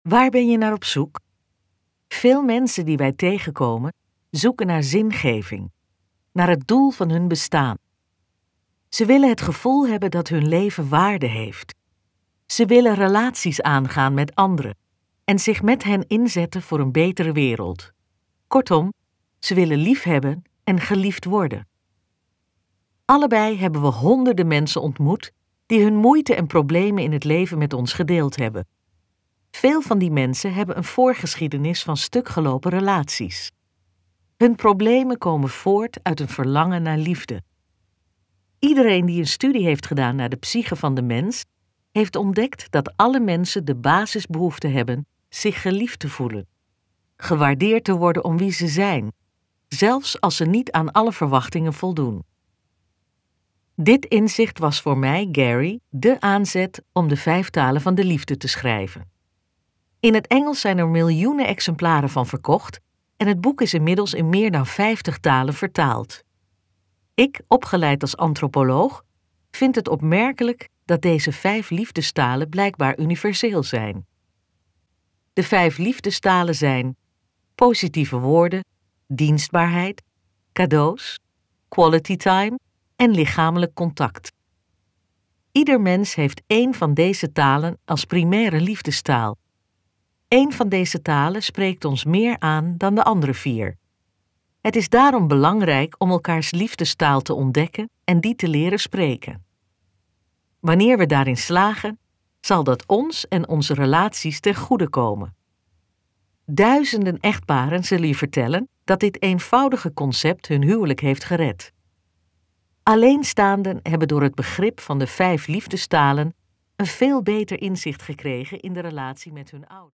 Waar ben je naar op zoek? Veel mensen die wij tegenkomen zoeken naar zingeving, naar het doel van hun bestaan. Ze willen het gevoel hebben dat hun leven waarde heeft. Ze willen relaties aangaan met anderen en zich met hen inzetten voor een betere wereld. Kortom, ze willen liefhebben en geliefd worden. Allebei hebben we honderden mensen ontmoet die hun moeite en problemen in het leven met ons gedeeld hebben. Veel van die mensen hebben een voorgeschiedenis van stukgelopen relaties. Hun problemen komen voort uit een verlangen naar liefde. Iedereen die een studie heeft gedaan naar de psyche van de mens, heeft ontdekt dat alle mensen de basisbehoefte hebben zich geliefd te voelen. Gewaardeerd te worden om wie ze zijn, zelfs als ze niet aan alle verwachtingen voldoen. Dit inzicht was voor mij, Gary, de aanzet om de 5 talen van de liefde te schrijven. In het Engels zijn er miljoenen exemplaren van verkocht en het boek is inmiddels in meer dan 50 talen vertaald. Ik, opgeleid als antropoloog, vind het opmerkelijk dat deze 5 liefdestalen blijkbaar universeel zijn. De 5 liefdestalen zijn positieve woorden, dienstbaarheid, cadeaus, quality time en lichamelijk contact. Ieder mens heeft 1 van deze talen als primaire liefdestaal. 1 van deze talen spreekt ons meer aan dan de andere 4. Het is daarom belangrijk om elkaars liefdestaal te ontdekken en die te leren spreken. Wanneer we daarin slagen, zal dat ons en onze relaties ten goede komen. Duizenden echtparen zullen je vertellen dat dit eenvoudige concept hun huwelijk heeft gered. Alleenstaanden hebben door het begrip van de 5 liefdestalen een veel beter inzicht gekregen in de relatie met hun ouders.